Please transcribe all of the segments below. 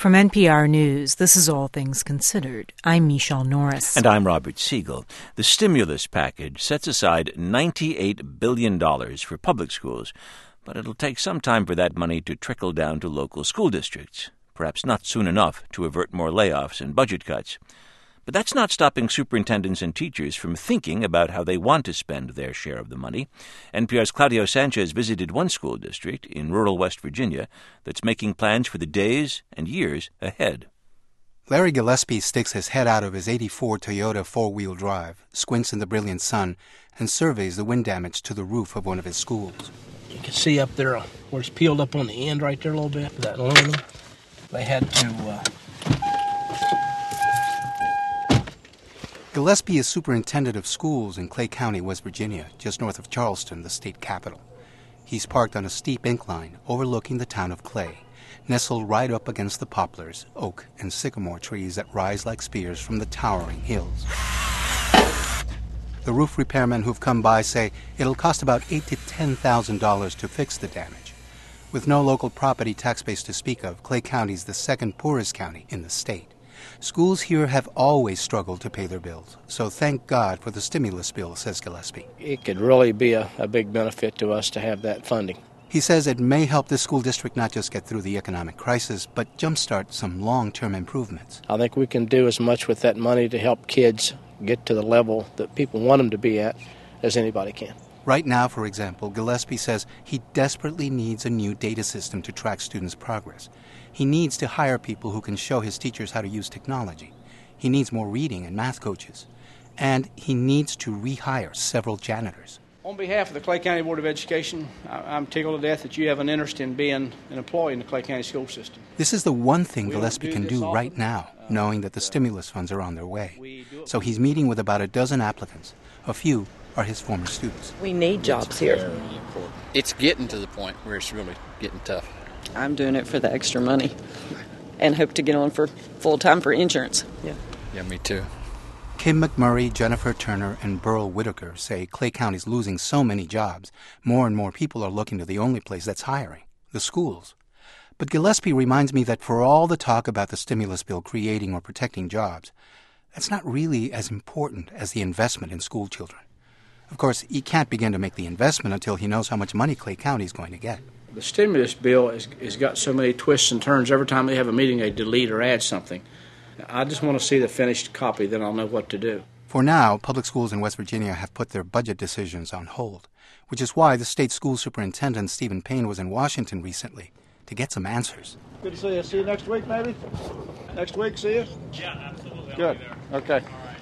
From NPR News, this is All Things Considered. I'm Michelle Norris. And I'm Robert Siegel. The stimulus package sets aside $98 billion for public schools, but it'll take some time for that money to trickle down to local school districts, perhaps not soon enough to avert more layoffs and budget cuts. But that's not stopping superintendents and teachers from thinking about how they want to spend their share of the money. NPR's Claudio Sanchez visited one school district in rural West Virginia that's making plans for the days and years ahead. Larry Gillespie sticks his head out of his '84 Toyota four-wheel drive, squints in the brilliant sun, and surveys the wind damage to the roof of one of his schools. You can see up there where it's peeled up on the end right there a little bit, that aluminum. They had to... Gillespie is superintendent of schools in Clay County, West Virginia, just north of Charleston, the state capital. He's parked on a steep incline overlooking the town of Clay, nestled right up against the poplars, oak, and sycamore trees that rise like spears from the towering hills. The roof repairmen who've come by say it'll cost about $8,000 to $10,000 to fix the damage. With no local property tax base to speak of, Clay County's the second poorest county in the state. Schools here have always struggled to pay their bills, so thank God for the stimulus bill, says Gillespie. It could really be a big benefit to us to have that funding. He says it may help this school district not just get through the economic crisis, but jumpstart some long-term improvements. I think we can do as much with that money to help kids get to the level that people want them to be at as anybody can. Right now, for example, Gillespie says he desperately needs a new data system to track students' progress. He needs to hire people who can show his teachers how to use technology. He needs more reading and math coaches. And he needs to rehire several janitors. On behalf of the Clay County Board of Education, I'm tickled to death that you have an interest in being an employee in the Clay County school system. This is the one thing Gillespie can do right now, knowing that the stimulus funds are on their way. So he's meeting with about a dozen applicants. A few are his former students. We need jobs here. It's getting to the point where it's really getting tough. I'm doing it for the extra money and hope to get on for full-time for insurance. Yeah, me too. Kim McMurray, Jennifer Turner, and Burl Whitaker say Clay County's losing so many jobs. More and more people are looking to the only place that's hiring, the schools. But Gillespie reminds me that for all the talk about the stimulus bill creating or protecting jobs, that's not really as important as the investment in school children. Of course, he can't begin to make the investment until he knows how much money Clay County is going to get. The stimulus bill has got so many twists and turns. Every time they have a meeting, they delete or add something. I just want to see the finished copy, then I'll know what to do. For now, public schools in West Virginia have put their budget decisions on hold, which is why the state school superintendent, Stephen Payne, was in Washington recently to get some answers. Good to see you. See you next week, maybe? Next week, see you? Yeah, absolutely. Good. Okay.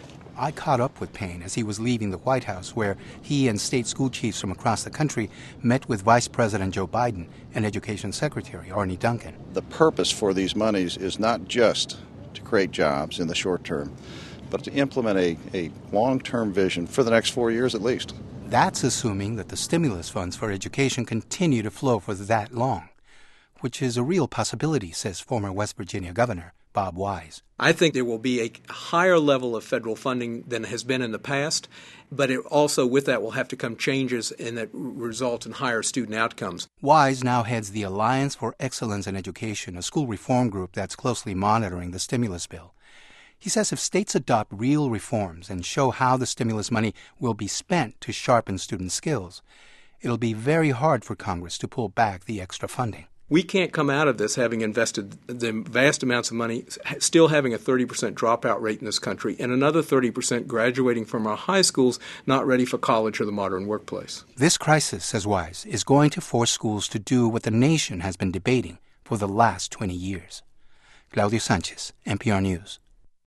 I caught up with Payne as he was leaving the White House, where he and state school chiefs from across the country met with Vice President Joe Biden and Education Secretary Arne Duncan. The purpose for these monies is not just to create jobs in the short term, but to implement a long-term vision for the next 4 years at least. That's assuming that the stimulus funds for education continue to flow for that long, which is a real possibility, says former West Virginia Governor Bob Wise. I think there will be a higher level of federal funding than has been in the past, but it also with that will have to come changes and that result in higher student outcomes. Wise now heads the Alliance for Excellence in Education, a school reform group that's closely monitoring the stimulus bill. He says if states adopt real reforms and show how the stimulus money will be spent to sharpen student skills, it'll be very hard for Congress to pull back the extra funding. We can't come out of this having invested the vast amounts of money, still having a 30% dropout rate in this country, and another 30% graduating from our high schools not ready for college or the modern workplace. This crisis, says Wise, is going to force schools to do what the nation has been debating for the last 20 years. Claudio Sanchez, NPR News.